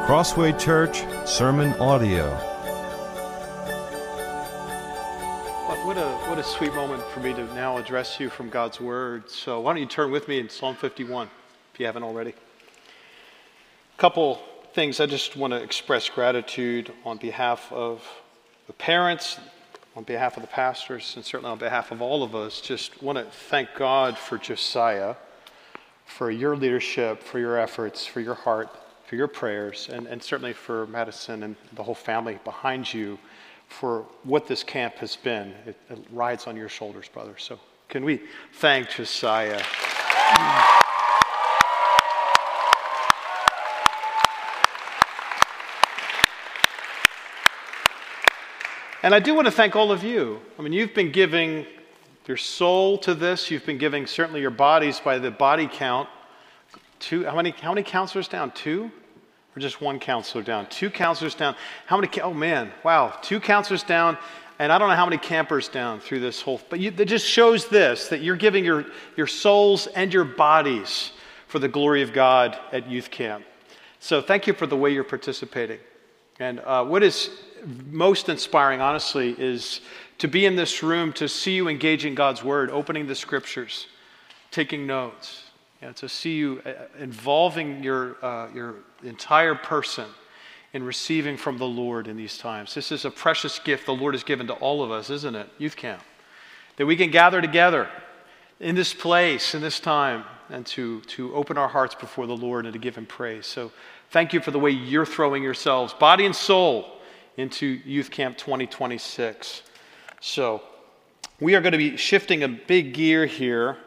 Crossway Church Sermon Audio. What a sweet moment for me to now address you from God's Word. So why don't you turn with me in Psalm 51, if you haven't already. A couple things. I just want to express gratitude on behalf of the parents, on behalf of the pastors, and certainly on behalf of all of us. Just want to thank God for Josiah, for your leadership, for your efforts, for your heart, for your prayers, and certainly for Madison and the whole family behind you for what this camp has been. It rides on your shoulders, brother. So can we thank Josiah? And I do want to thank all of you. I mean, you've been giving your soul to this. You've been giving certainly your bodies by the body count. How many counselors down? 2? Or just 1 counselor down? 2 counselors down. How many? Oh man, wow. 2 counselors down, and I don't know how many campers down through this whole. But it just shows this, that you're giving your souls and your bodies for the glory of God at youth camp. So thank you for the way you're participating. And what is most inspiring, honestly, is to be in this room, to see you engaging God's Word, opening the Scriptures, taking notes. To see you involving your entire person in receiving from the Lord in these times. This is a precious gift the Lord has given to all of us, isn't it? Youth camp. That we can gather together in this place, in this time, and to open our hearts before the Lord and to give Him praise. So thank you for the way you're throwing yourselves, body and soul, into Youth Camp 2026. So we are going to be shifting a big gear here.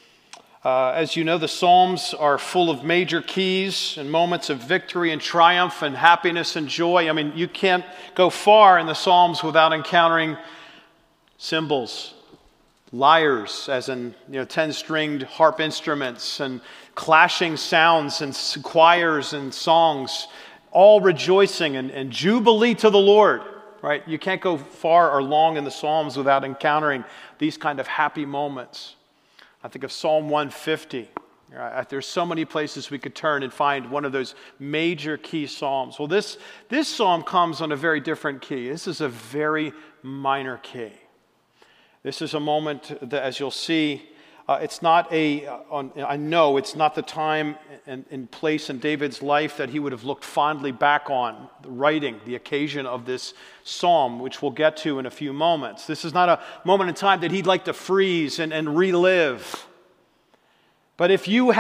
As you know, the Psalms are full of major keys and moments of victory and triumph and happiness and joy. I mean, you can't go far in the Psalms without encountering cymbals, lyres, as in 10-stringed harp instruments, and clashing sounds and choirs and songs, all rejoicing and jubilee to the Lord. Right? You can't go far or long in the Psalms without encountering these kind of happy moments. I think of Psalm 150. There's so many places we could turn and find one of those major key psalms. Well, this psalm comes on a very different key. This is a very minor key. This is a moment that, as you'll see, it's not I know it's not the time and place in David's life that he would have looked fondly back on, the occasion of this psalm, which we'll get to in a few moments. This is not a moment in time that he'd like to freeze and relive. But if you or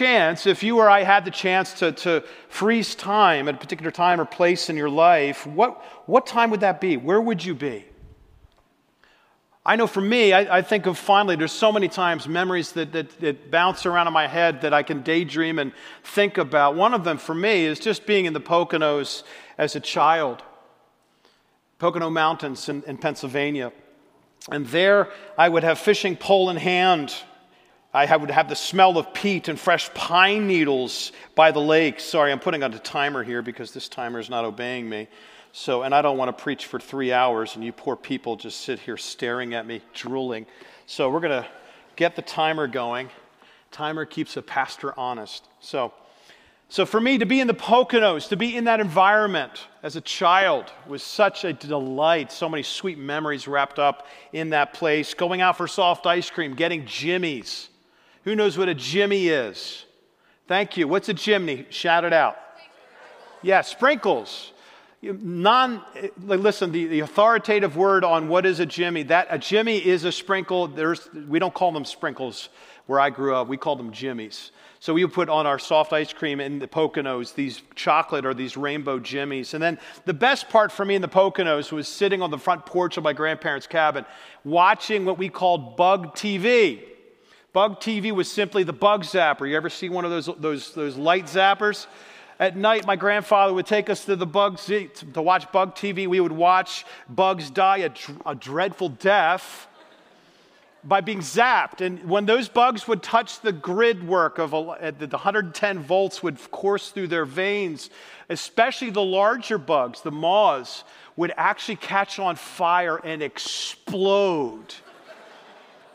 I had the chance to freeze time at a particular time or place in your life, what time would that be? Where would you be? I know for me, I think of fondly, there's so many times, memories that bounce around in my head that I can daydream and think about. One of them for me is just being in the Poconos as a child. Pocono Mountains in Pennsylvania. And there I would have fishing pole in hand. I would have the smell of peat and fresh pine needles by the lake. Sorry, I'm putting on a timer here because this timer is not obeying me. And I don't want to preach for 3 hours and you poor people just sit here staring at me, drooling. So we're going to get the timer going. Timer keeps a pastor honest. So for me to be in the Poconos, to be in that environment as a child was such a delight. So many sweet memories wrapped up in that place. Going out for soft ice cream, getting jimmies. Who knows what a jimmy is? Thank you. What's a jimmy? Shout it out. Yeah, sprinkles. Listen, the authoritative word on what is a jimmy, that a jimmy is a sprinkle. We don't call them sprinkles where I grew up. We call them jimmies. So we would put on our soft ice cream in the Poconos, these chocolate or these rainbow jimmies. And then the best part for me in the Poconos was sitting on the front porch of my grandparents' cabin, watching what we called Bug TV. Bug TV was simply the bug zapper. You ever see one of those light zappers? At night, my grandfather would take us to to watch Bug TV. We would watch bugs die a dreadful death by being zapped. And when those bugs would touch the grid work of the 110 volts would course through their veins, especially the larger bugs, the moths, would actually catch on fire and explode.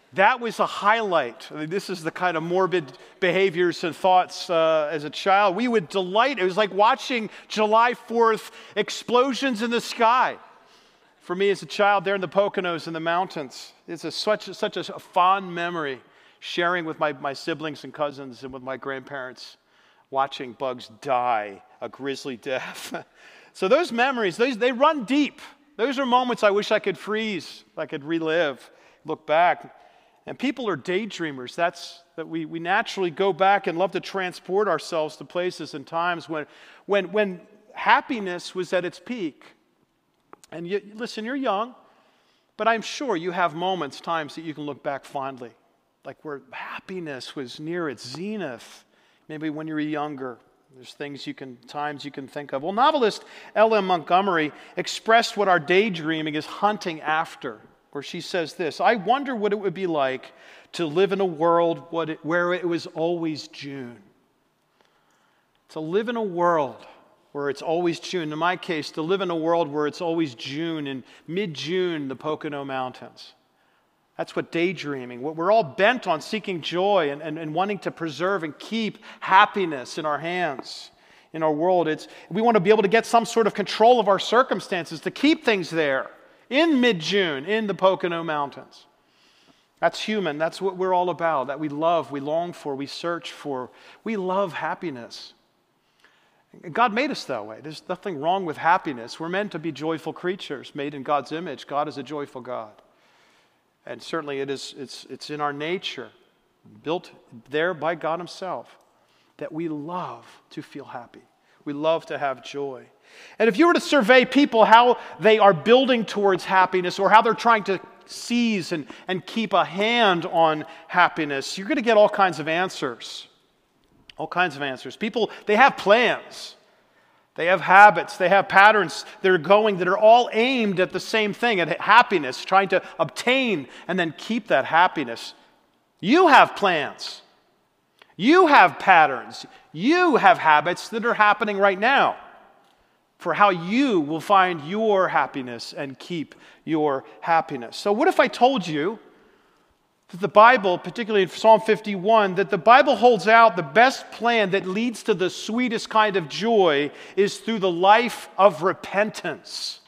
That was a highlight. I mean, this is the kind of morbid behaviors and thoughts as a child. We would delight. It was like watching July 4th explosions in the sky. For me as a child there in the Poconos in the mountains, it's such a fond memory, sharing with my siblings and cousins and with my grandparents, watching bugs die a grisly death. So those memories, they run deep. Those are moments I wish I could freeze, I could relive, look back. And people are daydreamers. That we naturally go back and love to transport ourselves to places and times when happiness was at its peak. And listen, you're young, but I'm sure you have moments, times that you can look back fondly, like where happiness was near its zenith. Maybe when you were younger, there's times you can think of. Well, novelist L.M. Montgomery expressed what our daydreaming is hunting after, where she says this: I wonder what it would be like to live in a world where it was always June. To live in a world where it's always June. In my case, to live in a world where it's always June, in mid-June, the Pocono Mountains. That's what daydreaming, what we're all bent on, seeking joy and wanting to preserve and keep happiness in our hands, in our world. We want to be able to get some sort of control of our circumstances, to keep things there in mid-June, in the Pocono Mountains. That's human. That's what we're all about, that we love, we long for, we search for. We love happiness. God made us that way. There's nothing wrong with happiness. We're meant to be joyful creatures, made in God's image. God is a joyful God. And certainly it's in our nature, built there by God himself, that we love to feel happy. We love to have joy. And if you were to survey people how they are building towards happiness or how they're trying to seize and keep a hand on happiness, you're going to get all kinds of answers. All kinds of answers. People, they have plans. They have habits. They have patterns that are all aimed at the same thing, at happiness, trying to obtain and then keep that happiness. You have plans. You have patterns. You have habits that are happening right now for how you will find your happiness and keep your happiness. So what if I told you that the Bible, particularly in Psalm 51, that the Bible holds out the best plan that leads to the sweetest kind of joy is through the life of repentance.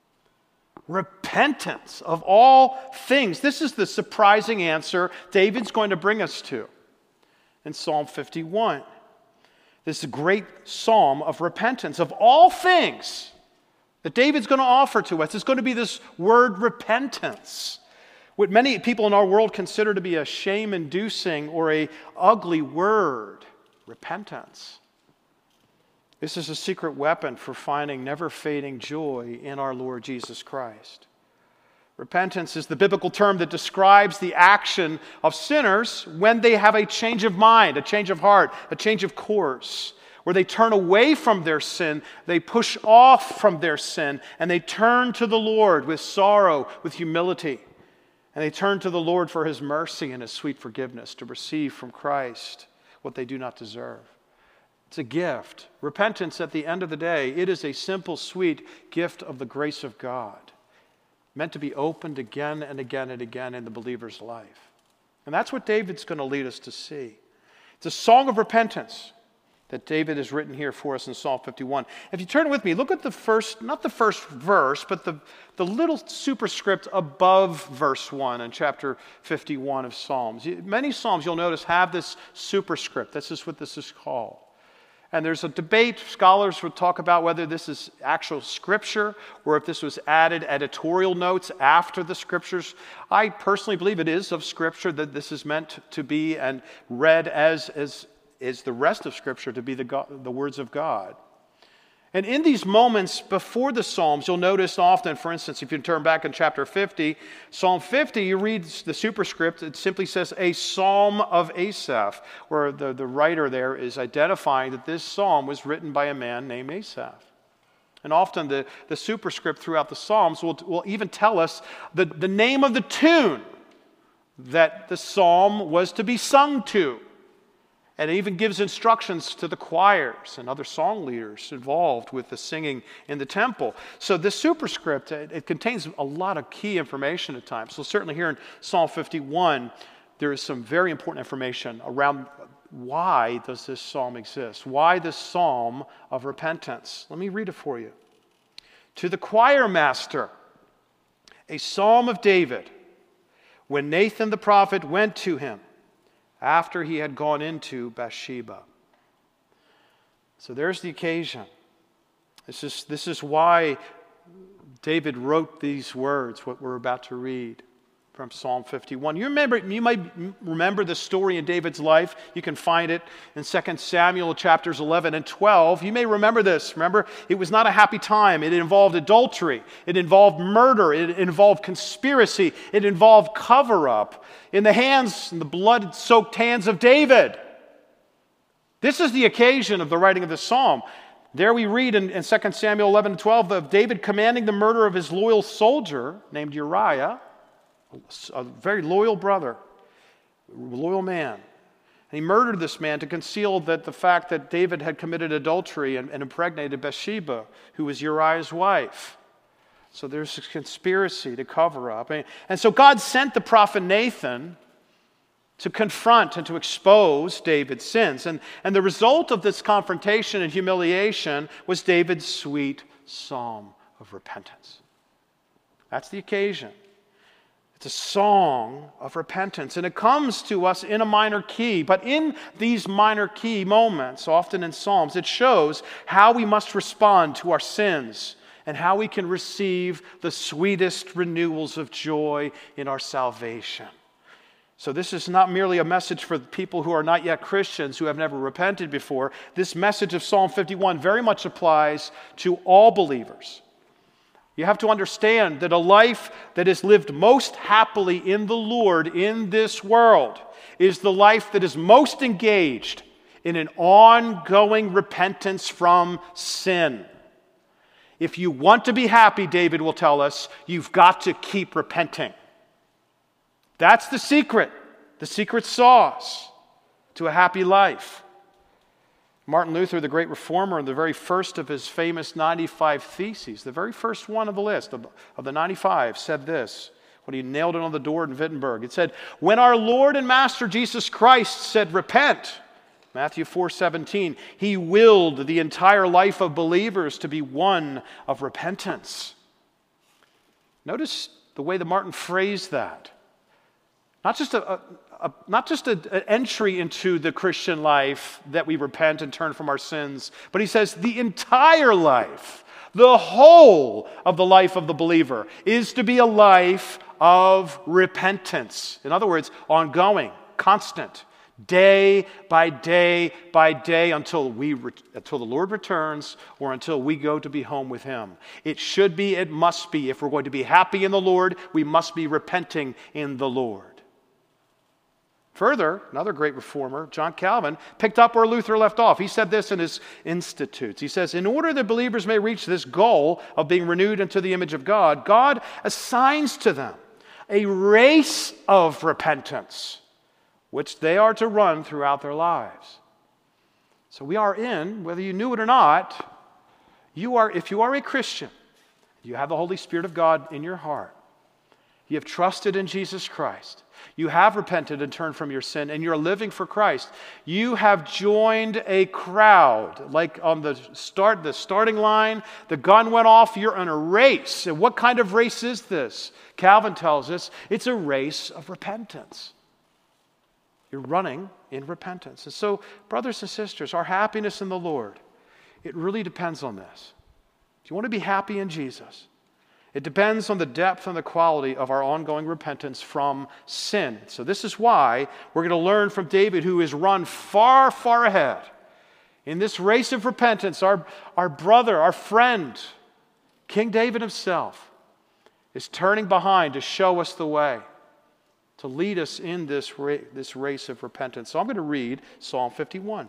Repentance of all things. This is the surprising answer David's going to bring us to in Psalm 51. This great psalm of repentance of all things that David's going to offer to us. It's going to be this word repentance. What many people in our world consider to be a shame-inducing or a ugly word, repentance. This is a secret weapon for finding never-fading joy in our Lord Jesus Christ. Repentance is the biblical term that describes the action of sinners when they have a change of mind, a change of heart, a change of course, where they turn away from their sin, they push off from their sin, and they turn to the Lord with sorrow, with humility. And they turn to the Lord for his mercy and his sweet forgiveness to receive from Christ what they do not deserve. It's a gift. Repentance, at the end of the day, it is a simple, sweet gift of the grace of God, meant to be opened again and again and again in the believer's life. And that's what David's going to lead us to see. It's a song of repentance that David has written here for us in Psalm 51. If you turn with me, look at the first, not the first verse, but the little superscript above verse 1 in chapter 51 of Psalms. Many Psalms, you'll notice, have this superscript. This is what this is called. And there's a debate. Scholars would talk about whether this is actual scripture or if this was added editorial notes after the scriptures. I personally believe it is of scripture, that this is meant to be and read as is the rest of Scripture to be the words of God. And in these moments before the Psalms, you'll notice often, for instance, if you turn back in chapter 50, Psalm 50, you read the superscript, it simply says, a psalm of Asaph, where the writer there is identifying that this psalm was written by a man named Asaph. And often the superscript throughout the Psalms will even tell us the name of the tune that the psalm was to be sung to. And it even gives instructions to the choirs and other song leaders involved with the singing in the temple. So this superscript, it contains a lot of key information at times. So certainly here in Psalm 51, there is some very important information around why does this psalm exist? Why this psalm of repentance? Let me read it for you. To the choir master, a psalm of David, when Nathan the prophet went to him after he had gone into Bathsheba. So there's the occasion. This is why David wrote these words, what we're about to read from Psalm 51. You might remember the story in David's life. You can find it in 2 Samuel chapters 11 and 12. You may remember this. Remember, it was not a happy time. It involved adultery. It involved murder. It involved conspiracy. It involved cover-up in the hands, in the blood-soaked hands of David. This is the occasion of the writing of this psalm. There we read in 2 Samuel 11 and 12 of David commanding the murder of his loyal soldier named Uriah, a very loyal brother, loyal man. And he murdered this man to conceal the fact that David had committed adultery and impregnated Bathsheba, who was Uriah's wife. So there's a conspiracy to cover up. And so God sent the prophet Nathan to confront and to expose David's sins. And the result of this confrontation and humiliation was David's sweet psalm of repentance. That's the occasion. It's a song of repentance, and it comes to us in a minor key. But in these minor key moments, often in Psalms, it shows how we must respond to our sins and how we can receive the sweetest renewals of joy in our salvation. So this is not merely a message for people who are not yet Christians, who have never repented before. This message of Psalm 51 very much applies to all believers. You have to understand that a life that is lived most happily in the Lord in this world is the life that is most engaged in an ongoing repentance from sin. If you want to be happy, David will tell us, you've got to keep repenting. That's the secret sauce to a happy life. Martin Luther, the great reformer, the very first of his famous 95 Theses, the very first one of the list of the 95, said this when he nailed it on the door in Wittenberg. It said, when our Lord and Master Jesus Christ said, repent, Matthew 4:17, he willed the entire life of believers to be one of repentance. Notice the way that Martin phrased that. Not just an entry into the Christian life that we repent and turn from our sins, but he says the entire life, the whole of the life of the believer is to be a life of repentance. In other words, ongoing, constant, day by day by day until the Lord returns or until we go to be home with Him. It should be, it must be. If we're going to be happy in the Lord, we must be repenting in the Lord. Further, another great reformer, John Calvin, picked up where Luther left off. He said this in his Institutes. He says, in order that believers may reach this goal of being renewed into the image of God, God assigns to them a race of repentance, which they are to run throughout their lives. So we are in, whether you knew it or not, if you are a Christian, you have the Holy Spirit of God in your heart, you have trusted in Jesus Christ, you have repented and turned from your sin, and you're living for Christ. You have joined a crowd. Like on the starting line, the gun went off, you're in a race. And what kind of race is this? Calvin tells us it's a race of repentance. You're running in repentance. And so, brothers and sisters, our happiness in the Lord, it really depends on this. Do you want to be happy in Jesus? It depends on the depth and the quality of our ongoing repentance from sin. So this is why we're going to learn from David, who has run far, far ahead. In this race of repentance, our brother, our friend, King David himself, is turning behind to show us the way, to lead us in this race of repentance. So I'm going to read Psalm 51.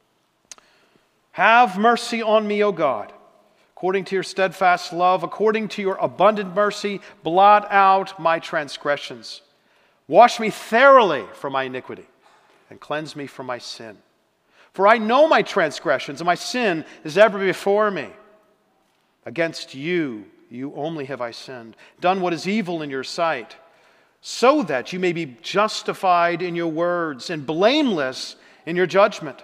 Have mercy on me, O God. According to your steadfast love, according to your abundant mercy, blot out my transgressions. Wash me thoroughly from my iniquity and cleanse me from my sin. For I know my transgressions, and my sin is ever before me. Against you, you only have I sinned, done what is evil in your sight, so that you may be justified in your words and blameless in your judgment.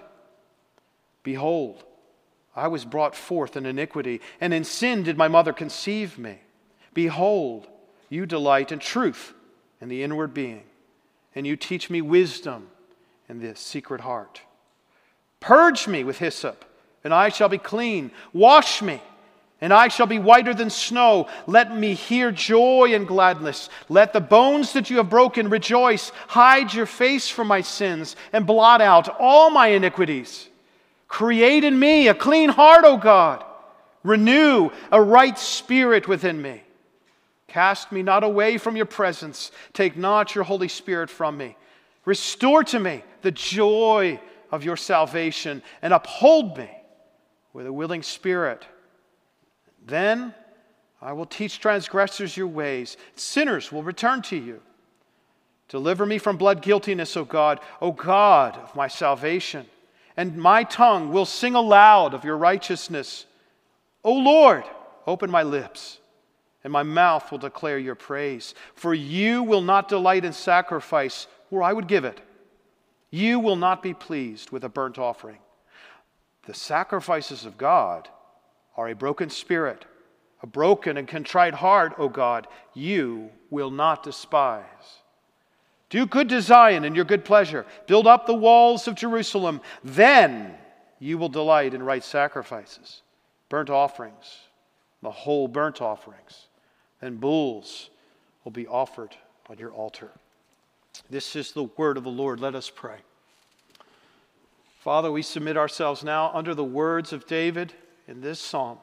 Behold, I was brought forth in iniquity, and in sin did my mother conceive me. Behold, you delight in truth in the inward being, and you teach me wisdom in the secret heart. Purge me with hyssop, and I shall be clean. Wash me, and I shall be whiter than snow. Let me hear joy and gladness. Let the bones that you have broken rejoice. Hide your face from my sins, and blot out all my iniquities. Create in me a clean heart, O God. Renew a right spirit within me. Cast me not away from your presence. Take not your Holy Spirit from me. Restore to me the joy of your salvation, and uphold me with a willing spirit. Then I will teach transgressors your ways. Sinners will return to you. Deliver me from blood guiltiness, O God of my salvation. And my tongue will sing aloud of your righteousness. O Lord, open my lips, and my mouth will declare your praise. For you will not delight in sacrifice, or I would give it. You will not be pleased with a burnt offering. The sacrifices of God are a broken spirit, a broken and contrite heart, O God, you will not despise. Do good to Zion in your good pleasure. Build up the walls of Jerusalem. Then you will delight in right sacrifices, burnt offerings, the whole burnt offerings, and bulls will be offered on your altar. This is the word of the Lord. Let us pray. Father, we submit ourselves now under the words of David in this psalm.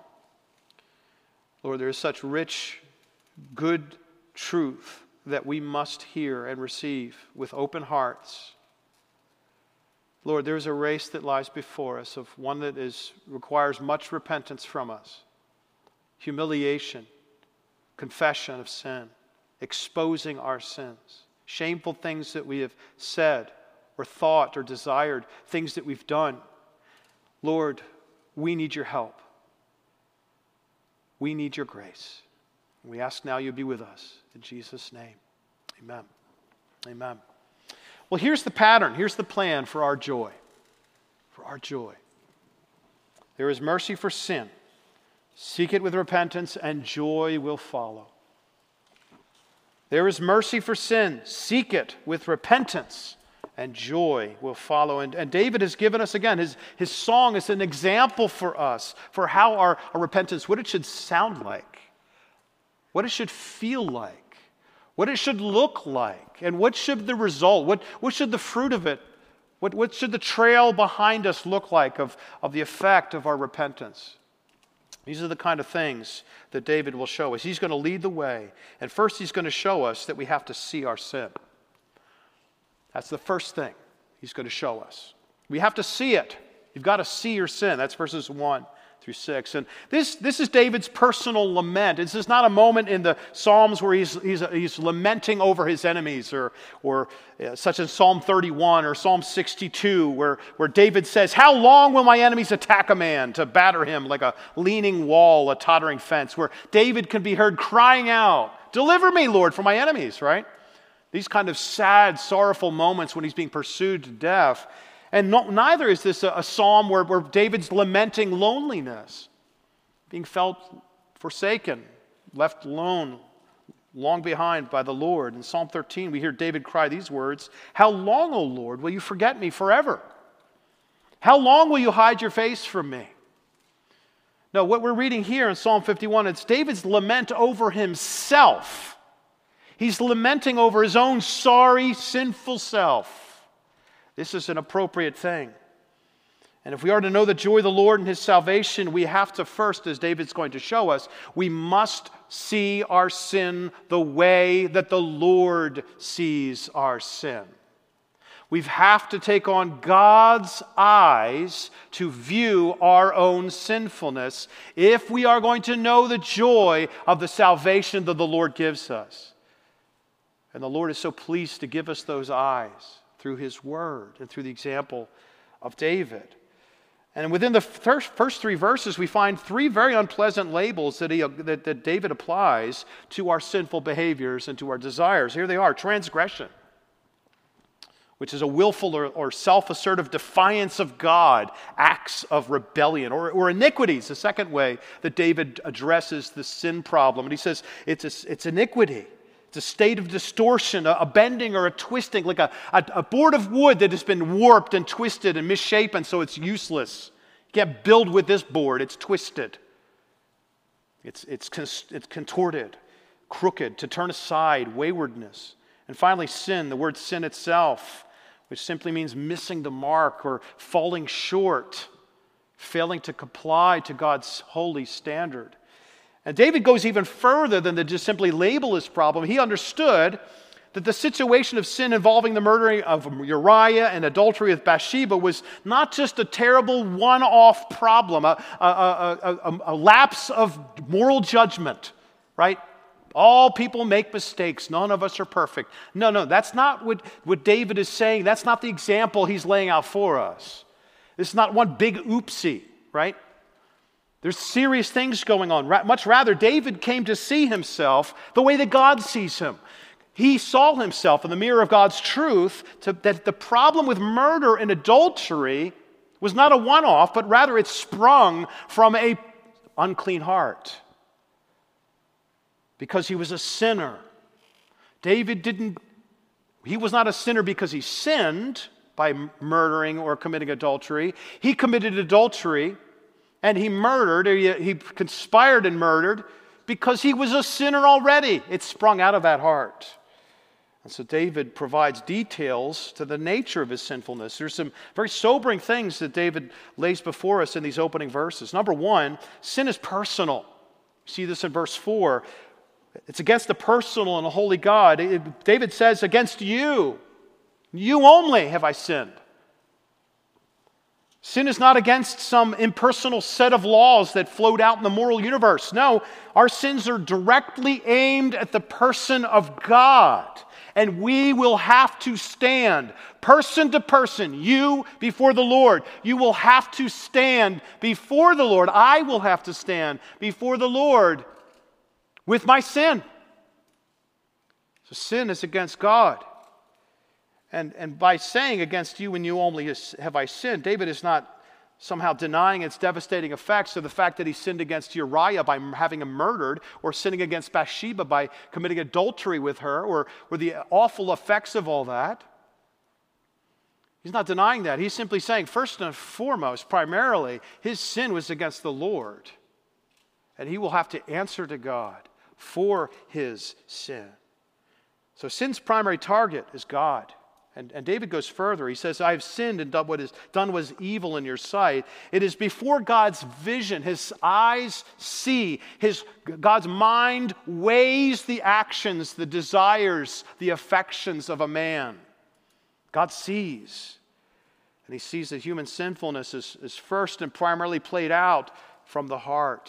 Lord, there is such rich, good truth that we must hear and receive with open hearts. Lord, there is a race that lies before us, of one that requires much repentance from us, humiliation, confession of sin, exposing our sins, shameful things that we have said or thought or desired, things that we've done. Lord, we need your help. We need your grace. We ask now you be with us. In Jesus' name, amen. Amen. Well, here's the pattern. Here's the plan for our joy. For our joy. There is mercy for sin. Seek it with repentance, and joy will follow. There is mercy for sin. Seek it with repentance, and joy will follow. And David has given us, again, his song is an example for us for how our repentance, what it should sound like, what it should feel like, what it should look like, and what should the result, what should the fruit of it, what should the trail behind us look like of the effect of our repentance. These are the kind of things that David will show us. He's going to lead the way. And first he's going to show us that we have to see our sin. That's the first thing he's going to show us. We have to see it. You've got to see your sin. That's verses 1 through 6. And this is David's personal lament. This is not a moment in the Psalms where he's lamenting over his enemies, or such as Psalm 31 or Psalm 62, where David says, "How long will my enemies attack a man to batter him like a leaning wall, a tottering fence?" Where David can be heard crying out, "Deliver me, Lord, from my enemies," right? These kind of sad, sorrowful moments when he's being pursued to death. And neither is this a psalm where David's lamenting loneliness, being felt forsaken, left alone, long behind by the Lord. In Psalm 13, we hear David cry these words, "How long, O Lord, will you forget me forever? How long will you hide your face from me?" No, what we're reading here in Psalm 51, it's David's lament over himself. He's lamenting over his own sorry, sinful self. This is an appropriate thing. And if we are to know the joy of the Lord and his salvation, we have to first, as David's going to show us, we must see our sin the way that the Lord sees our sin. We have to take on God's eyes to view our own sinfulness if we are going to know the joy of the salvation that the Lord gives us. And the Lord is so pleased to give us those eyes through his word and through the example of David. And within the first three verses, we find three very unpleasant labels that David applies to our sinful behaviors and to our desires. Here they are: transgression, which is a willful or self-assertive defiance of God, acts of rebellion, or iniquities, the second way that David addresses the sin problem. And he says it's iniquity. It's a state of distortion, a bending or a twisting, like a board of wood that has been warped and twisted and misshapen so it's useless. You can't build with this board. It's twisted. It's contorted, crooked, to turn aside, waywardness. And finally, sin, the word sin itself, which simply means missing the mark or falling short, failing to comply to God's holy standard. And David goes even further than to just simply label his problem. He understood that the situation of sin involving the murdering of Uriah and adultery with Bathsheba was not just a terrible one-off problem, a lapse of moral judgment, right? All people make mistakes. None of us are perfect. No, that's not what David is saying. That's not the example he's laying out for us. This is not one big oopsie, right? There's serious things going on. Much rather, David came to see himself the way that God sees him. He saw himself in the mirror of God's truth that the problem with murder and adultery was not a one-off, but rather it sprung from an unclean heart. Because he was a sinner. He was not a sinner because he sinned by murdering or committing adultery. He committed adultery and he murdered, or he conspired and murdered because he was a sinner already. It sprung out of that heart. And so David provides details to the nature of his sinfulness. There's some very sobering things that David lays before us in these opening verses. Number one, sin is personal. You see this in verse 4. It's against the personal and the holy God. David says, against you only have I sinned. Sin is not against some impersonal set of laws that float out in the moral universe. No, our sins are directly aimed at the person of God. And we will have to stand person to person, you before the Lord. You will have to stand before the Lord. I will have to stand before the Lord with my sin. So sin is against God. And by saying against you and you only have I sinned, David is not somehow denying its devastating effects of the fact that he sinned against Uriah by having him murdered, or sinning against Bathsheba by committing adultery with her, or the awful effects of all that. He's not denying that. He's simply saying, first and foremost, primarily, his sin was against the Lord. And he will have to answer to God for his sin. So sin's primary target is God. And David goes further. He says, I have sinned and done what is evil in your sight. It is before God's vision. His eyes see. God's mind weighs the actions, the desires, the affections of a man. God sees. And he sees that human sinfulness is first and primarily played out from the heart.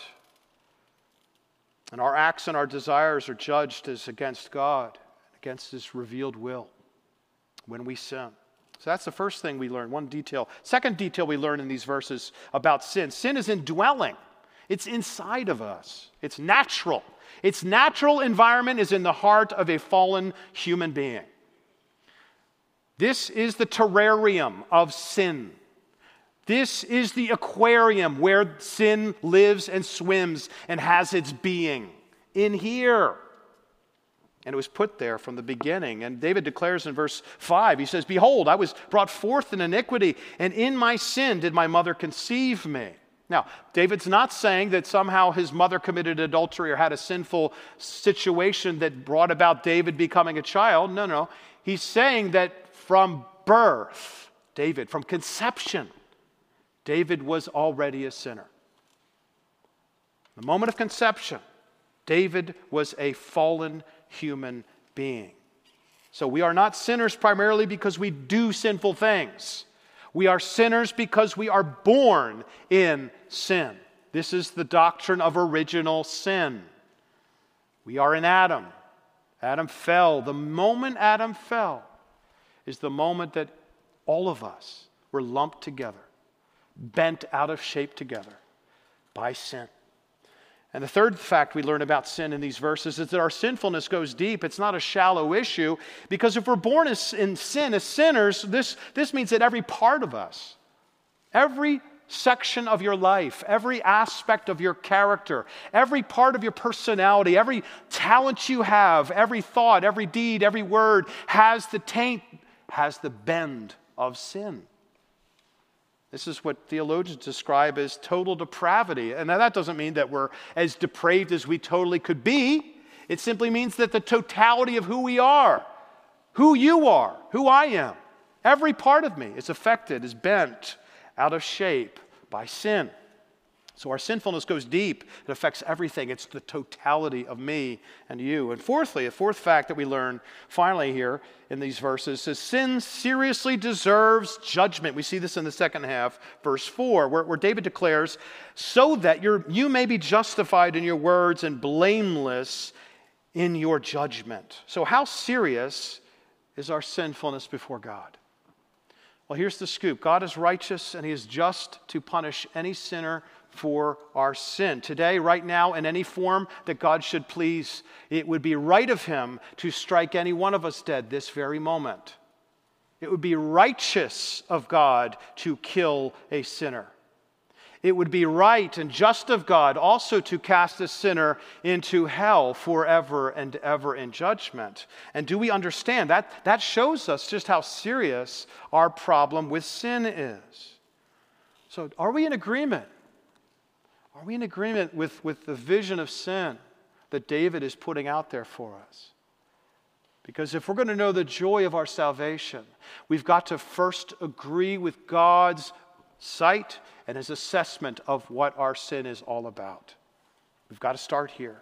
And our acts and our desires are judged as against God, against his revealed will when we sin. So that's the first thing we learn, one detail. Second detail we learn in these verses about sin. Sin is indwelling. It's inside of us. It's natural. Its natural environment is in the heart of a fallen human being. This is the terrarium of sin. This is the aquarium where sin lives and swims and has its being. In here. And it was put there from the beginning. And David declares in verse 5, he says, behold, I was brought forth in iniquity, and in my sin did my mother conceive me. Now, David's not saying that somehow his mother committed adultery or had a sinful situation that brought about David becoming a child. No. He's saying that from birth, from conception, David was already a sinner. The moment of conception, David was a fallen human being. So we are not sinners primarily because we do sinful things. We are sinners because we are born in sin. This is the doctrine of original sin. We are in Adam. Adam fell. The moment Adam fell is the moment that all of us We're lumped together, bent out of shape together by sin. And the third fact we learn about sin in these verses is that our sinfulness goes deep. It's not a shallow issue, because if we're born in sin as sinners, this means that every part of us, every section of your life, every aspect of your character, every part of your personality, every talent you have, every thought, every deed, every word has the taint, has the bend of sin. This is what theologians describe as total depravity. And now that doesn't mean that we're as depraved as we totally could be. It simply means that the totality of who we are, who you are, who I am, every part of me is affected, is bent out of shape by sin. So our sinfulness goes deep. It affects everything. It's the totality of me and you. And fourthly, a fourth fact that we learn finally here in these verses is sin seriously deserves judgment. We see this in the second half, verse 4, where David declares, so that you may be justified in your words and blameless in your judgment. So how serious is our sinfulness before God? Well, here's the scoop. God is righteous and he is just to punish any sinner for our sin. Today, right now, in any form that God should please, it would be right of him to strike any one of us dead this very moment. It would be righteous of God to kill a sinner. It would be right and just of God also to cast a sinner into hell forever and ever in judgment. And do we understand that? That shows us just how serious our problem with sin is. So are we in agreement? Are we in agreement with the vision of sin that David is putting out there for us? Because if we're going to know the joy of our salvation, we've got to first agree with God's sight and his assessment of what our sin is all about. We've got to start here.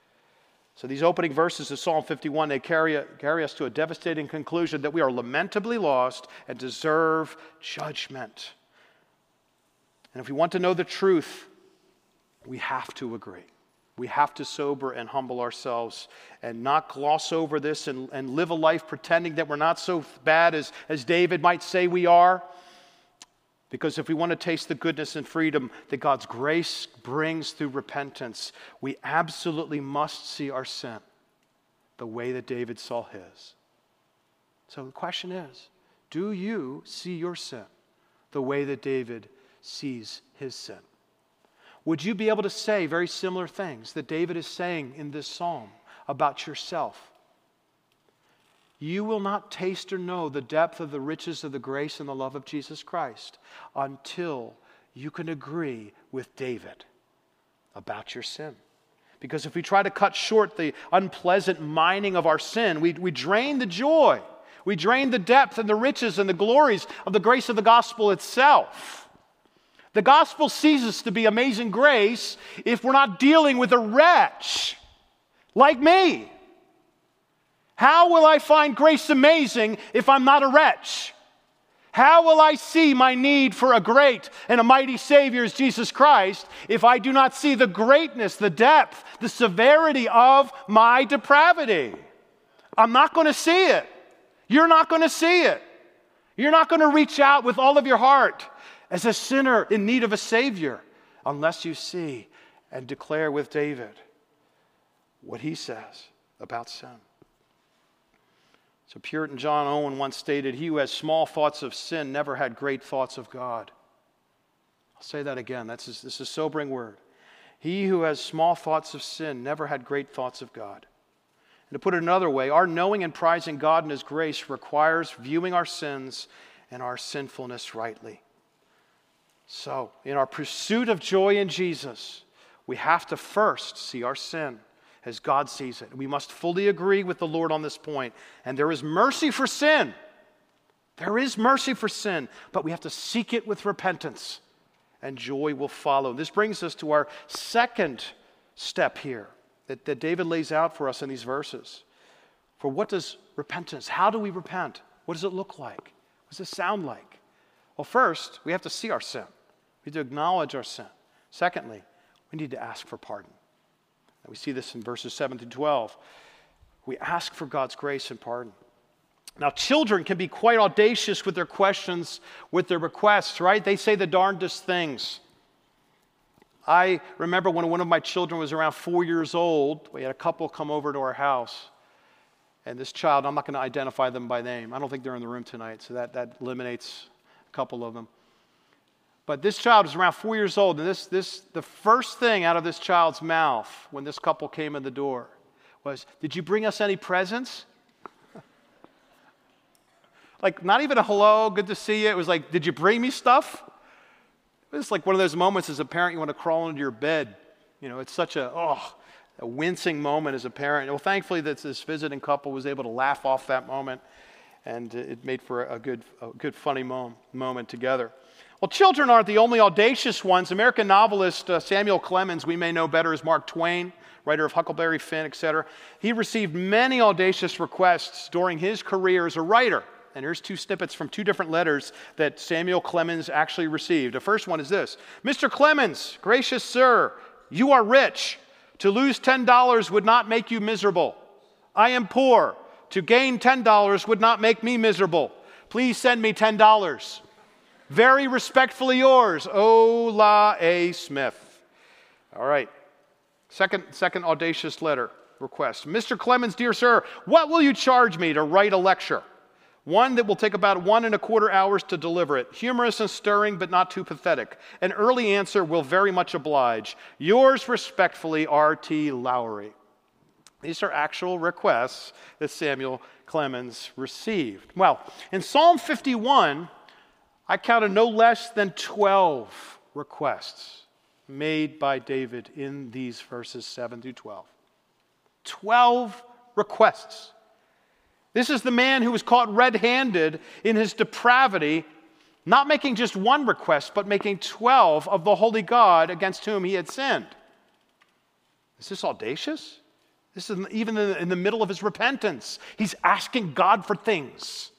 So these opening verses of Psalm 51, they carry us to a devastating conclusion that we are lamentably lost and deserve judgment. And if we want to know the truth, we have to agree. We have to sober and humble ourselves and not gloss over this and live a life pretending that we're not so bad as David might say we are. Because if we want to taste the goodness and freedom that God's grace brings through repentance, we absolutely must see our sin the way that David saw his. So the question is, do you see your sin the way that David sees his sin? Would you be able to say very similar things that David is saying in this psalm about yourself? You will not taste or know the depth of the riches of the grace and the love of Jesus Christ until you can agree with David about your sin. Because if we try to cut short the unpleasant mining of our sin, we drain the joy. We drain the depth and the riches and the glories of the grace of the gospel itself. The gospel ceases to be amazing grace if we're not dealing with a wretch like me. How will I find grace amazing if I'm not a wretch? How will I see my need for a great and a mighty Savior as Jesus Christ if I do not see the greatness, the depth, the severity of my depravity? I'm not going to see it. You're not going to see it. You're not going to reach out with all of your heart as a sinner in need of a Savior unless you see and declare with David what he says about sin. So Puritan John Owen once stated, "He who has small thoughts of sin never had great thoughts of God." I'll say that again. This is a sobering word. He who has small thoughts of sin never had great thoughts of God. And to put it another way, our knowing and prizing God and his grace requires viewing our sins and our sinfulness rightly. So, in our pursuit of joy in Jesus, we have to first see our sin as God sees it. We must fully agree with the Lord on this point. And there is mercy for sin. There is mercy for sin, but we have to seek it with repentance, and joy will follow. This brings us to our second step here that David lays out for us in these verses. For what does repentance, how do we repent? What does it look like? What does it sound like? Well, first, we have to see our sin. We need to acknowledge our sin. Secondly, we need to ask for pardon. And we see this in verses 7 through 12. We ask for God's grace and pardon. Now, children can be quite audacious with their questions, with their requests, right? They say the darndest things. I remember when one of my children was around 4 years old, we had a couple come over to our house. And this child, I'm not going to identify them by name. I don't think they're in the room tonight, so that eliminates a couple of them. But this child was around 4 years old, and the first thing out of this child's mouth when this couple came in the door was, "Did you bring us any presents?" Like, not even a hello, good to see you. It was like, "Did you bring me stuff?" It was like one of those moments as a parent you want to crawl into your bed. You know, it's such a wincing moment as a parent. Well, thankfully, this visiting couple was able to laugh off that moment, and it made for a good funny moment together. Well, children aren't the only audacious ones. American novelist Samuel Clemens, we may know better as Mark Twain, writer of Huckleberry Finn, etc. He received many audacious requests during his career as a writer. And here's two snippets from two different letters that Samuel Clemens actually received. The first one is this: "Mr. Clemens, gracious sir, you are rich. To lose $10 would not make you miserable. I am poor. To gain $10 would not make me miserable. Please send me $10. Very respectfully yours, Ola A. Smith." All right. Second audacious letter request. "Mr. Clemens, dear sir, what will you charge me to write a lecture? One that will take about 1¼ hours to deliver it. Humorous and stirring, but not too pathetic. An early answer will very much oblige. Yours respectfully, R.T. Lowry." These are actual requests that Samuel Clemens received. Well, in Psalm 51, I counted no less than 12 requests made by David in these verses 7 through 12. 12 requests. This is the man who was caught red-handed in his depravity, not making just one request, but making 12 of the holy God against whom he had sinned. Is this audacious? This is even in the middle of his repentance. He's asking God for things.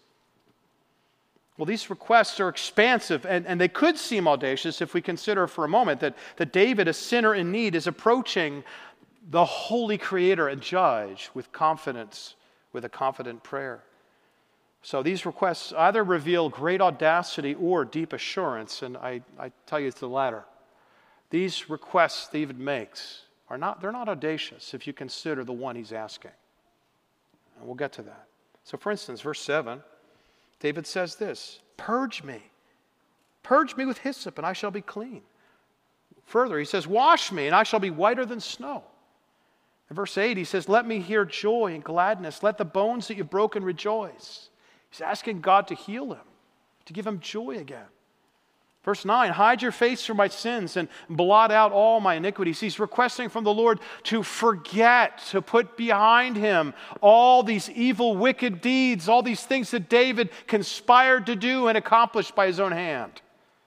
Well, these requests are expansive, and they could seem audacious if we consider for a moment that David, a sinner in need, is approaching the holy Creator and Judge with confidence, with a confident prayer. So these requests either reveal great audacity or deep assurance, and I tell you it's the latter. These requests David makes they're not audacious if you consider the one he's asking. And we'll get to that. So for instance, verse 7, David says this: "Purge me with hyssop, and I shall be clean." Further, he says, "Wash me, and I shall be whiter than snow." In verse 8, he says, "Let me hear joy and gladness. Let the bones that you've broken rejoice." He's asking God to heal him, to give him joy again. Verse 9, "Hide your face from my sins and blot out all my iniquities." He's requesting from the Lord to forget, to put behind him all these evil, wicked deeds, all these things that David conspired to do and accomplished by his own hand.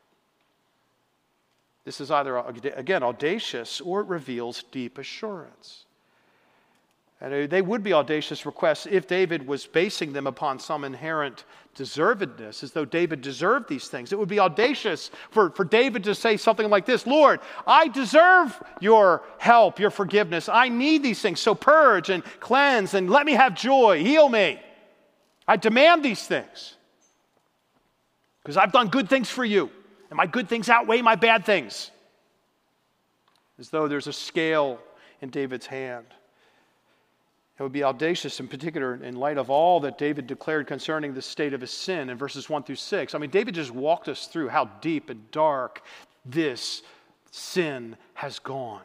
This is either, again, audacious or it reveals deep assurance. And they would be audacious requests if David was basing them upon some inherent deservedness, as though David deserved these things. It would be audacious for David to say something like this: "Lord, I deserve your help, your forgiveness. I need these things, so purge and cleanse and let me have joy, heal me. I demand these things because I've done good things for you, and my good things outweigh my bad things." As though there's a scale in David's hand. It would be audacious, in particular, in light of all that David declared concerning the state of his sin in verses 1 through 6. I mean, David just walked us through how deep and dark this sin has gone.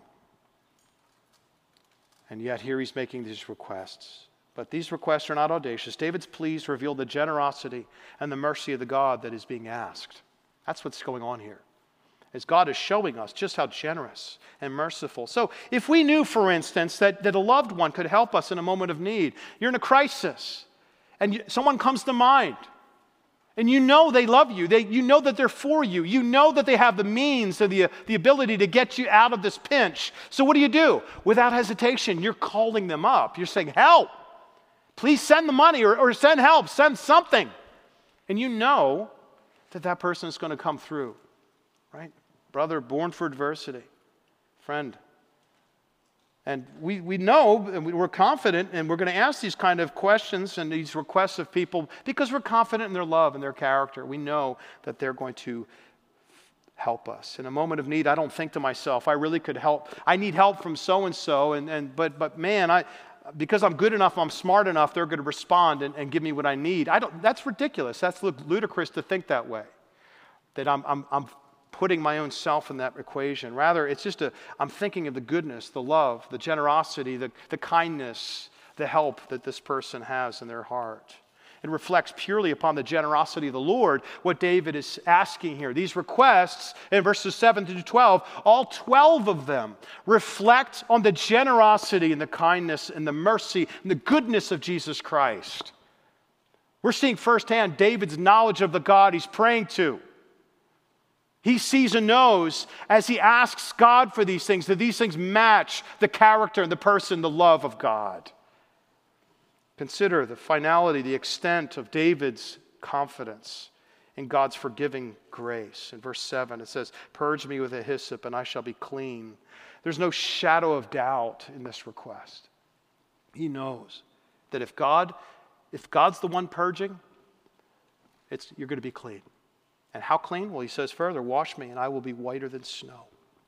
And yet here he's making these requests. But these requests are not audacious. David's pleas reveal the generosity and the mercy of the God that is being asked. That's what's going on here, as God is showing us just how generous and merciful. So if we knew, for instance, that a loved one could help us in a moment of need, you're in a crisis, and someone comes to mind, and you know they love you, you know that they're for you, you know that they have the means and the ability to get you out of this pinch. So what do? Without hesitation, you're calling them up. You're saying, "Help! Please send the money or send help, send something." And you know that person is going to come through. Right? Brother born for adversity, friend. And we know, and we're confident, and we're going to ask these kind of questions and these requests of people because we're confident in their love and their character. We know that they're going to help us. In a moment of need, I don't think to myself, I really could help. I need help from so-and-so, but man, because I'm good enough, I'm smart enough, they're going to respond and give me what I need. That's ridiculous. That's ludicrous to think that way, that I'm putting my own self in that equation. Rather, it's just I'm thinking of the goodness, the love, the generosity, the kindness, the help that this person has in their heart. It reflects purely upon the generosity of the Lord, what David is asking here. These requests in verses 7 to 12, all 12 of them reflect on the generosity and the kindness and the mercy and the goodness of Jesus Christ. We're seeing firsthand David's knowledge of the God he's praying to. He sees and knows as he asks God for these things, that these things match the character and the person, the love of God. Consider the finality, the extent of David's confidence in God's forgiving grace. In verse 7, it says, "Purge me with a hyssop, and I shall be clean." There's no shadow of doubt in this request. He knows that if God's the one purging, you're going to be clean. And how clean? Well, he says further, "Wash me, and I will be whiter than snow."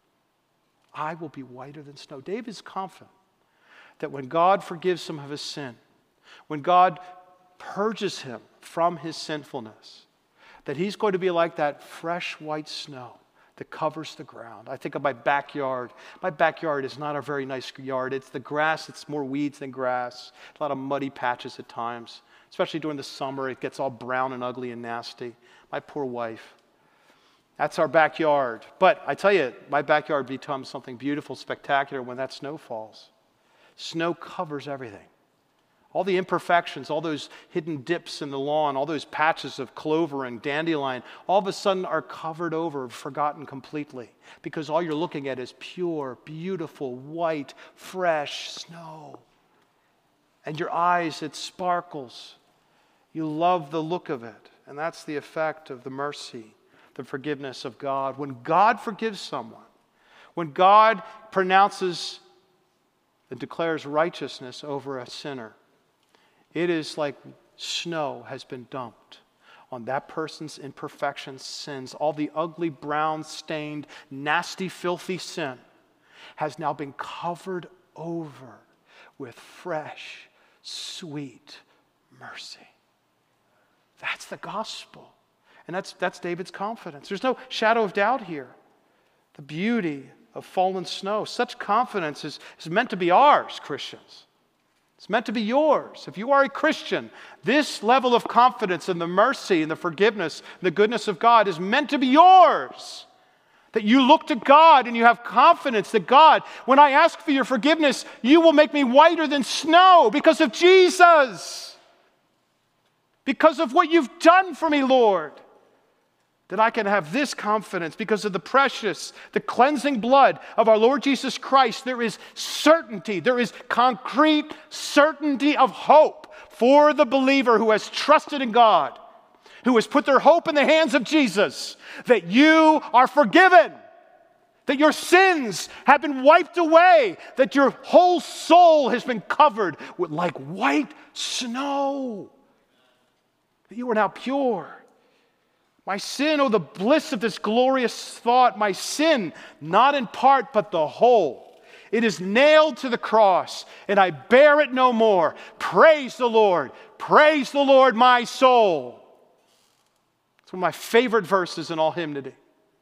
I will be whiter than snow. David's confident that when God forgives him of his sin, when God purges him from his sinfulness, that he's going to be like that fresh white snow that covers the ground. I think of my backyard. My backyard is not a very nice yard. It's the grass. It's more weeds than grass. A lot of muddy patches at times. Especially during the summer, it gets all brown and ugly and nasty. My poor wife. That's our backyard. But I tell you, my backyard becomes something beautiful, spectacular when that snow falls. Snow covers everything. All the imperfections, all those hidden dips in the lawn, all those patches of clover and dandelion, all of a sudden are covered over, forgotten completely. Because all you're looking at is pure, beautiful, white, fresh snow. And your eyes, it sparkles. You love the look of it. And that's the effect of the mercy, the forgiveness of God. When God forgives someone, when God pronounces and declares righteousness over a sinner, it is like snow has been dumped on that person's imperfections, sins. All the ugly, brown, stained, nasty, filthy sin has now been covered over with fresh, sweet mercy. That's the gospel. And that's David's confidence. There's no shadow of doubt here. The beauty of fallen snow. Such confidence is meant to be ours, Christians. It's meant to be yours. If you are a Christian, this level of confidence in the mercy and the forgiveness and the goodness of God is meant to be yours. That you look to God and you have confidence that God, when I ask for your forgiveness, you will make me whiter than snow because of Jesus. Because of what you've done for me, Lord. That I can have this confidence because of the precious, the cleansing blood of our Lord Jesus Christ. There is certainty, there is concrete certainty of hope for the believer who has trusted in God, who has put their hope in the hands of Jesus, that you are forgiven, that your sins have been wiped away, that your whole soul has been covered with like white snow, that you are now pure. My sin, oh, the bliss of this glorious thought, my sin, not in part, but the whole. It is nailed to the cross, and I bear it no more. Praise the Lord, my soul. It's one of my favorite verses in all hymnody.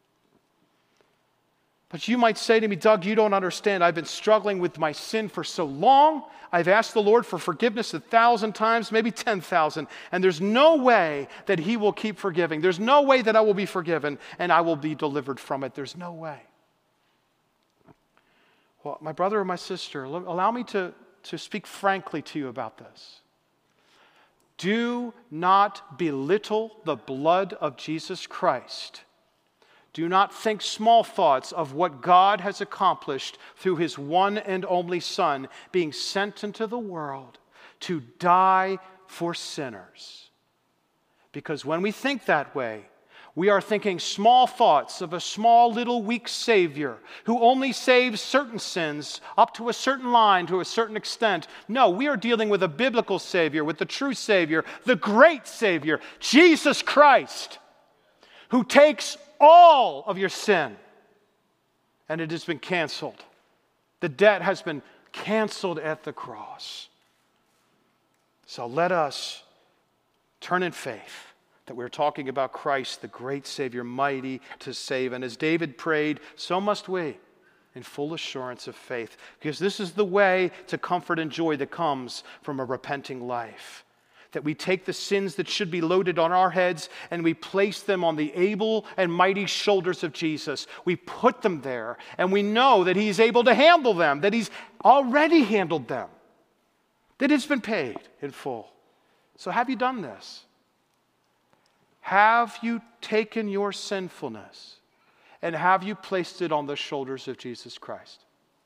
But you might say to me, Doug, you don't understand. I've been struggling with my sin for so long. I've asked the Lord for forgiveness 1,000 times, maybe 10,000. And there's no way that He will keep forgiving. There's no way that I will be forgiven and I will be delivered from it. There's no way. Well, my brother or my sister, allow me to speak frankly to you about this. Do not belittle the blood of Jesus Christ. Do not think small thoughts of what God has accomplished through His one and only Son being sent into the world to die for sinners. Because when we think that way, We are thinking small thoughts of a small, little, weak Savior who only saves certain sins up to a certain line, to a certain extent. No, we are dealing with a biblical Savior, with the true Savior, the great Savior, Jesus Christ, who takes all of your sin, and it has been canceled. The debt has been canceled at the cross. So let us turn in faith that we're talking about Christ, the great Savior, mighty to save. And as David prayed, so must we, in full assurance of faith, because this is the way to comfort and joy that comes from a repenting life. That we take the sins that should be loaded on our heads and we place them on the able and mighty shoulders of Jesus. We put them there and we know that He's able to handle them, that He's already handled them, that it's been paid in full. So have you done this? Have you taken your sinfulness and have you placed it on the shoulders of Jesus Christ?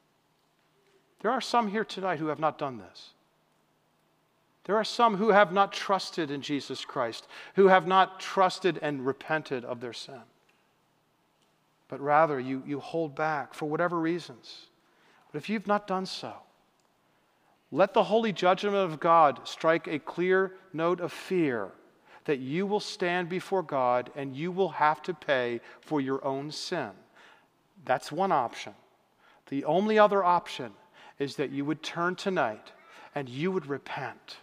There are some here tonight who have not done this. There are some who have not trusted in Jesus Christ, who have not trusted and repented of their sin. But rather, you hold back for whatever reasons. But if you've not done so, let the holy judgment of God strike a clear note of fear that you will stand before God and you will have to pay for your own sin. That's one option. The only other option is that you would turn tonight and you would repent.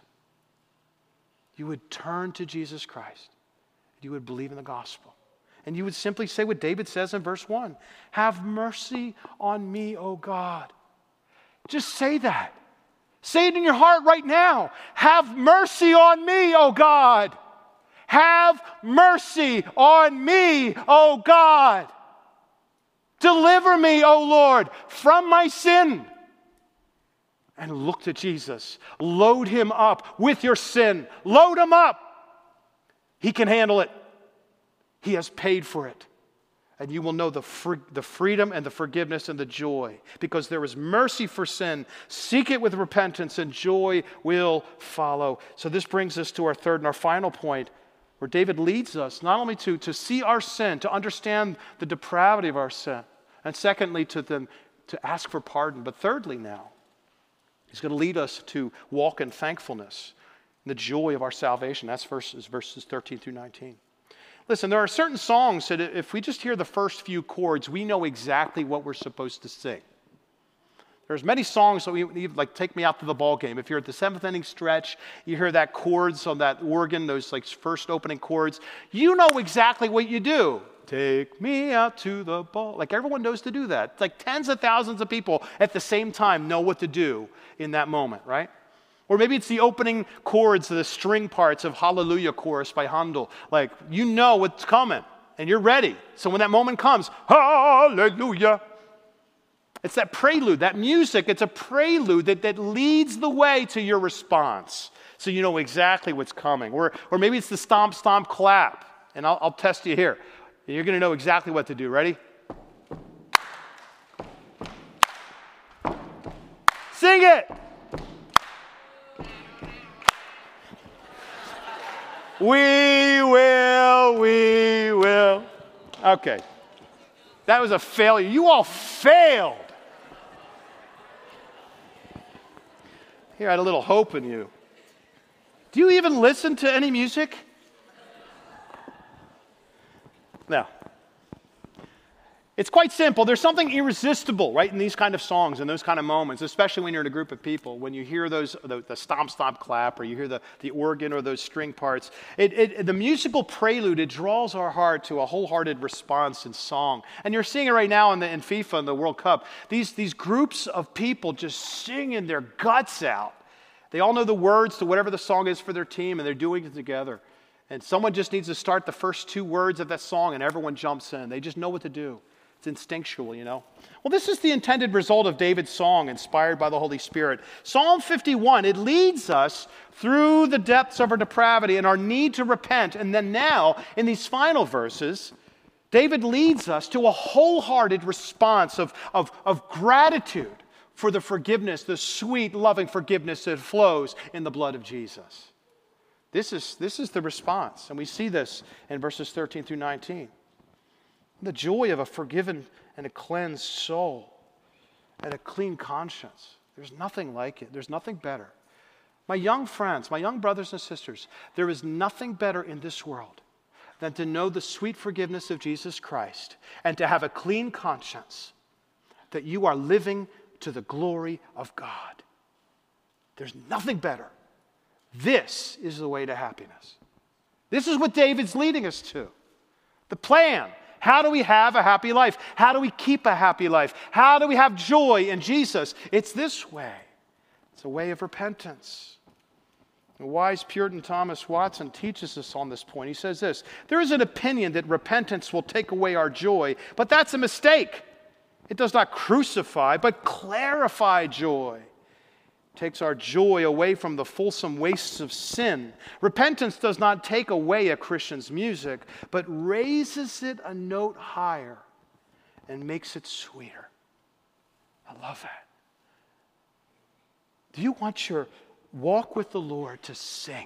You would turn to Jesus Christ. You would believe in the gospel. And you would simply say what David says in verse 1. Have mercy on me, O God. Just say that. Say it in your heart right now. Have mercy on me, O God. Have mercy on me, O God. Deliver me, O Lord, from my sin. And look to Jesus. Load Him up with your sin. Load Him up. He can handle it. He has paid for it. And you will know the freedom and the forgiveness and the joy. Because there is mercy for sin. Seek it with repentance and joy will follow. So this brings us to our third and our final point, where David leads us not only to see our sin, to understand the depravity of our sin, and secondly to ask for pardon, but thirdly now, he's going to lead us to walk in thankfulness, in the joy of our salvation. That's verses 13 through 19. Listen, there are certain songs that if we just hear the first few chords, we know exactly what we're supposed to sing. There's many songs that like Take Me Out to the Ball Game. If you're at the seventh inning stretch, you hear that chords on that organ, those like first opening chords, you know exactly what you do. Take me out to the ball. Like everyone knows to do that. It's like tens of thousands of people at the same time know what to do in that moment, right? Or maybe it's the opening chords, the string parts of Hallelujah chorus by Handel. Like you know what's coming and you're ready. So when that moment comes, Hallelujah. It's that prelude, that music, it's a prelude that leads the way to your response. So you know exactly what's coming. Or maybe it's the stomp, stomp, clap. And I'll test you here. You're going to know exactly what to do. Ready? Sing it! We will. Okay. That was a failure. You all failed. Here, I had a little hope in you. Do you even listen to any music? No. It's quite simple. There's something irresistible, right, in these kind of songs and those kind of moments, especially when you're in a group of people. When you hear the stomp, stomp, clap, or you hear the organ or those string parts, the musical prelude, it draws our heart to a wholehearted response in song. And you're seeing it right now in FIFA, in the World Cup. These groups of people just singing their guts out. They all know the words to whatever the song is for their team, and they're doing it together. And someone just needs to start the first two words of that song, and everyone jumps in. They just know what to do. It's instinctual, you know. Well, this is the intended result of David's song, inspired by the Holy Spirit. Psalm 51, it leads us through the depths of our depravity and our need to repent. And then now, in these final verses, David leads us to a wholehearted response of gratitude for the forgiveness, the sweet, loving forgiveness that flows in the blood of Jesus. This is the response. And we see this in verses 13 through 19. The joy of a forgiven and a cleansed soul and a clean conscience. There's nothing like it. There's nothing better. My young friends, my young brothers and sisters, there is nothing better in this world than to know the sweet forgiveness of Jesus Christ and to have a clean conscience that you are living to the glory of God. There's nothing better. This is the way to happiness. This is what David's leading us to. The plan. How do we have a happy life? How do we keep a happy life? How do we have joy in Jesus? It's this way. It's a way of repentance. The wise Puritan Thomas Watson teaches us on this point. He says this: there is an opinion that repentance will take away our joy, but that's a mistake. It does not crucify, but clarify joy. It takes our joy away from the fulsome wastes of sin. Repentance does not take away a Christian's music, but raises it a note higher and makes it sweeter. I love that. Do you want your walk with the Lord to sing?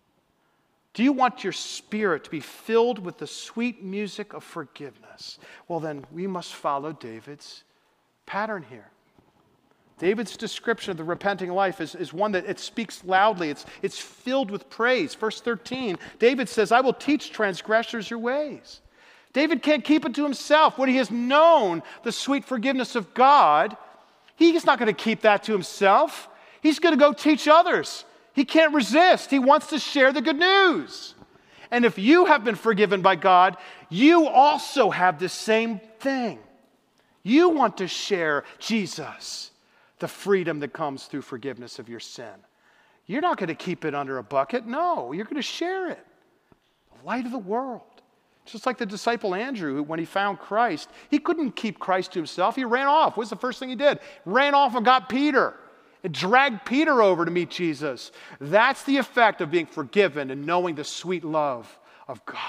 Do you want your spirit to be filled with the sweet music of forgiveness? Well, then we must follow David's pattern here. David's description of the repenting life is one that it speaks loudly. It's filled with praise. Verse 13, David says, I will teach transgressors your ways. David can't keep it to himself. When he has known the sweet forgiveness of God, he's not going to keep that to himself. He's going to go teach others. He can't resist. He wants to share the good news. And if you have been forgiven by God, you also have the same thing. You want to share Jesus, the freedom that comes through forgiveness of your sin. You're not going to keep it under a bucket. No, you're going to share it. The light of the world. Just like the disciple Andrew, who, when he found Christ, he couldn't keep Christ to himself. He ran off. What's the first thing he did? Ran off and got Peter. It dragged Peter over to meet Jesus. That's the effect of being forgiven and knowing the sweet love of God,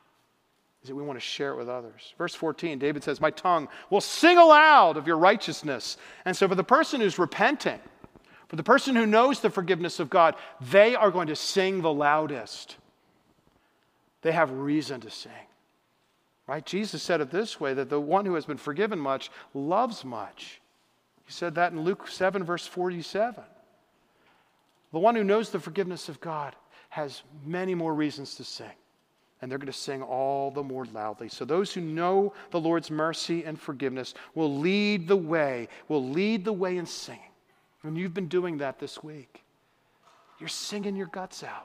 is that we want to share it with others. Verse 14, David says, my tongue will sing aloud of your righteousness. And so for the person who's repenting, for the person who knows the forgiveness of God, they are going to sing the loudest. They have reason to sing. Right? Jesus said it this way, that the one who has been forgiven much loves much. He said that in Luke 7, verse 47. The one who knows the forgiveness of God has many more reasons to sing. And they're going to sing all the more loudly. So those who know the Lord's mercy and forgiveness will lead the way in singing. And you've been doing that this week. You're singing your guts out.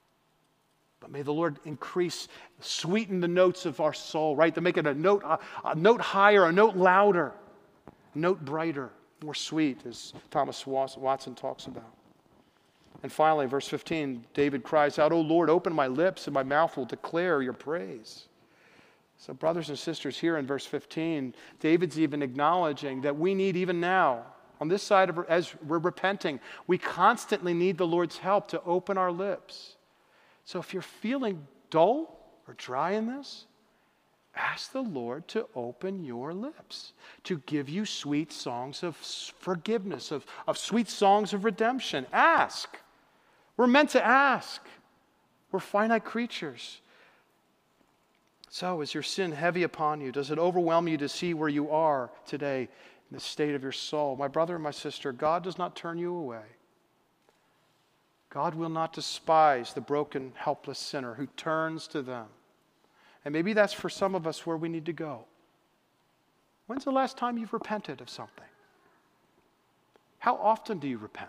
But may the Lord increase, sweeten the notes of our soul, right? To make it a note higher, a note louder, a note brighter, more sweet, as Thomas Watson talks about. And finally, verse 15, David cries out, O Lord, open my lips and my mouth will declare your praise. So brothers and sisters, here in verse 15, David's even acknowledging that we need, even now, on this side of, as we're repenting, we constantly need the Lord's help to open our lips. So if you're feeling dull or dry in this, ask the Lord to open your lips, to give you sweet songs of forgiveness, of sweet songs of redemption. Ask. We're meant to ask. We're finite creatures. So is your sin heavy upon you? Does it overwhelm you to see where you are today in the state of your soul? My brother and my sister, God does not turn you away. God will not despise the broken, helpless sinner who turns to them. And maybe that's for some of us where we need to go. When's the last time you've repented of something? How often do you repent?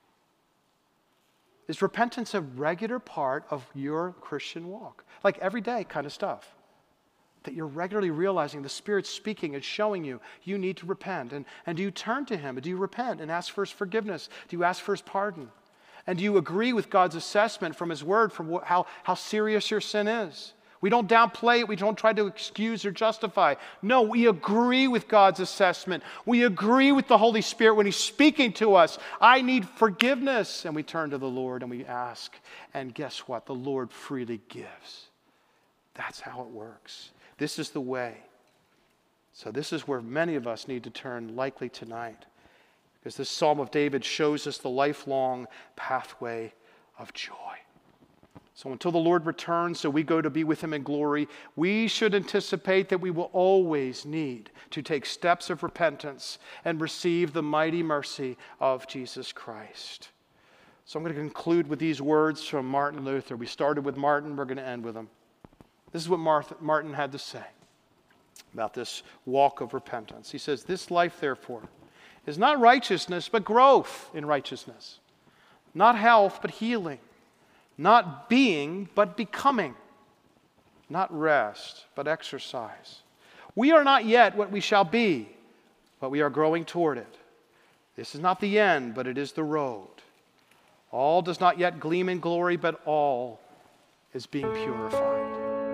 Is repentance a regular part of your Christian walk? Like every day kind of stuff. That you're regularly realizing the Spirit's speaking and showing you need to repent. And do you turn to Him? Do you repent and ask for His forgiveness? Do you ask for His pardon? And do you agree with God's assessment from His Word from how serious your sin is? We don't downplay it. We don't try to excuse or justify. No, we agree with God's assessment. We agree with the Holy Spirit when He's speaking to us. I need forgiveness. And we turn to the Lord and we ask. And guess what? The Lord freely gives. That's how it works. This is the way. So this is where many of us need to turn likely tonight. Because this Psalm of David shows us the lifelong pathway of joy. So until the Lord returns, so we go to be with him in glory, we should anticipate that we will always need to take steps of repentance and receive the mighty mercy of Jesus Christ. So I'm going to conclude with these words from Martin Luther. We started with Martin, we're going to end with him. This is what Martin had to say about this walk of repentance. He says, "This life, therefore, is not righteousness, but growth in righteousness. Not health, but healing. Not being, but becoming. Not rest, but exercise. We are not yet what we shall be, but we are growing toward it. This is not the end, but it is the road. All does not yet gleam in glory, but all is being purified."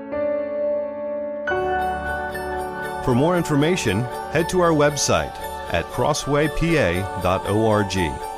For more information, head to our website at crosswaypa.org.